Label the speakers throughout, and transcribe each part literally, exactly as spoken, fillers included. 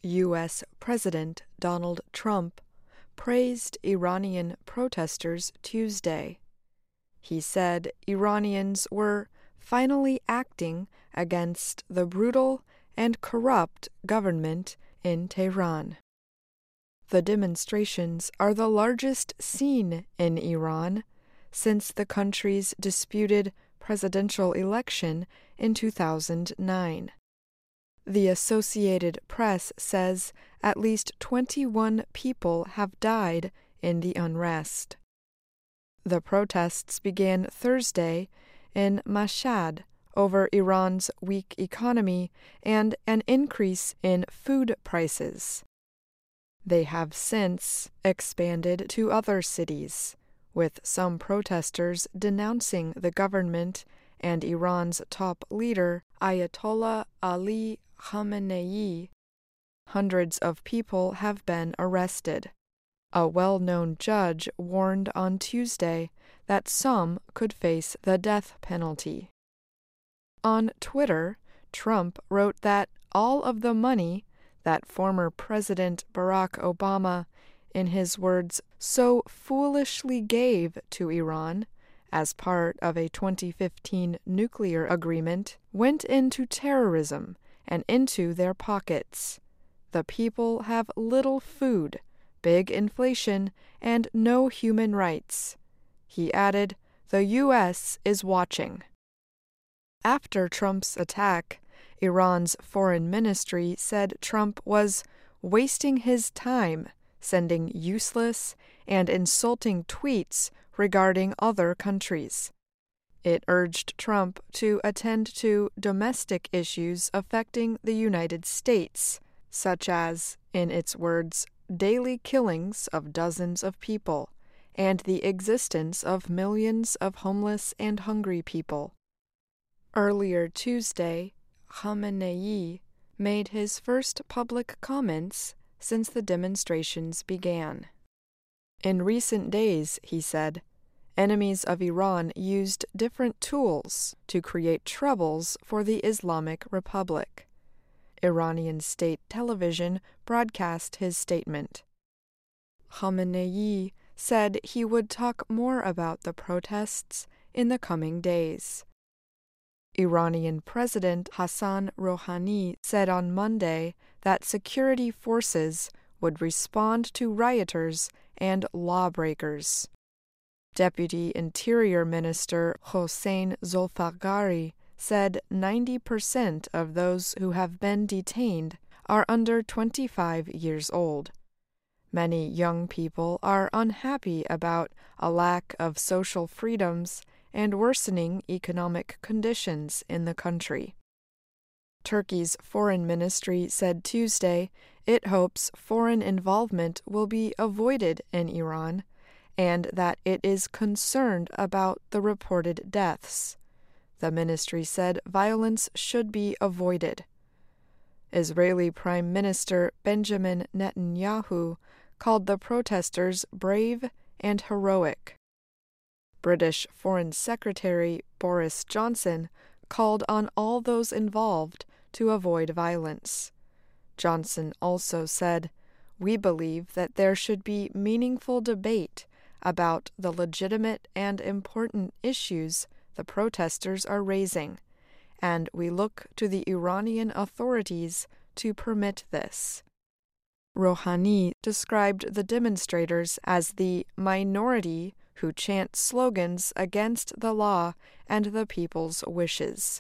Speaker 1: U S President Donald Trump praised Iranian protesters Tuesday. He said Iranians were finally acting against the brutal and corrupt government in Tehran. The demonstrations are the largest seen in Iran since the country's disputed presidential election in two thousand nine. The Associated Press says at least twenty-one people have died in the unrest. The protests began Thursday in Mashhad over Iran's weak economy and an increase in food prices. They have since expanded to other cities, with some protesters denouncing the government and Iran's top leader, Ayatollah Ali Khamenei. Hundreds of people have been arrested. A well-known judge warned on Tuesday that some could face the death penalty. On Twitter, Trump wrote that all of the money that former President Barack Obama, in his words, so foolishly gave to Iran as part of a twenty fifteen nuclear agreement went into terrorism and into their pockets. The people have little food, big inflation, and no human rights. He added, "The U S is watching." After Trump's attack, Iran's foreign ministry said Trump was wasting his time sending useless and insulting tweets regarding other countries. It urged Trump to attend to domestic issues affecting the United States, such as, in its words, daily killings of dozens of people and the existence of millions of homeless and hungry people. Earlier Tuesday, Khamenei made his first public comments since the demonstrations began. In recent days, he said, enemies of Iran used different tools to create troubles for the Islamic Republic. Iranian state television broadcast his statement. Khamenei said he would talk more about the protests in the coming days. Iranian President Hassan Rouhani said on Monday that security forces would respond to rioters and lawbreakers. Deputy Interior Minister Hossein Zolfaghari said ninety percent of those who have been detained are under twenty-five years old. Many young people are unhappy about a lack of social freedoms and worsening economic conditions in the country. Turkey's foreign ministry said Tuesday it hopes foreign involvement will be avoided in Iran and that it is concerned about the reported deaths. The ministry said violence should be avoided. Israeli Prime Minister Benjamin Netanyahu called the protesters brave and heroic. British Foreign Secretary Boris Johnson called on all those involved to avoid violence. Johnson also said, "We believe that there should be meaningful debate about the legitimate and important issues the protesters are raising, and we look to the Iranian authorities to permit this." Rouhani described the demonstrators as the minority who chant slogans against the law and the people's wishes.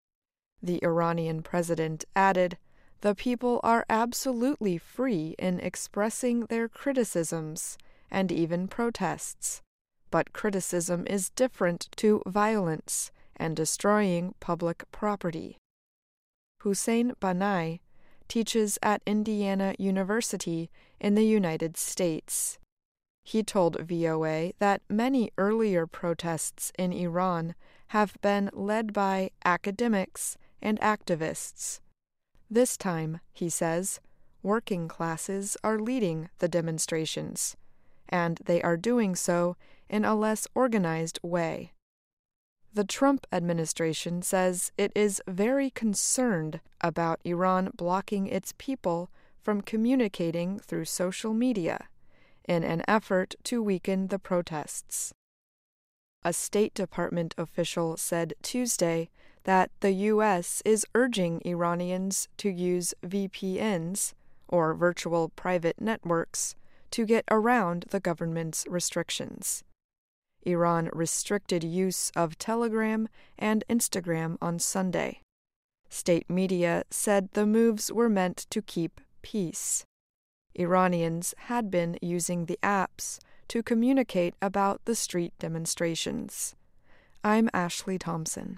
Speaker 1: The Iranian president added, "The people are absolutely free in expressing their criticisms and even protests, but criticism is different to violence and destroying public property." Hussein Banai teaches at Indiana University in the United States. He told V O A that many earlier protests in Iran have been led by academics and activists. This time, he says, working classes are leading the demonstrations, and they are doing so in a less organized way. The Trump administration says it is very concerned about Iran blocking its people from communicating through social media in an effort to weaken the protests. A State Department official said Tuesday that the U S is urging Iranians to use V P Ns, or virtual private networks, to get around the government's restrictions. Iran restricted use of Telegram and Instagram on Sunday. State media said the moves were meant to keep peace. Iranians had been using the apps to communicate about the street demonstrations. I'm Ashley Thompson.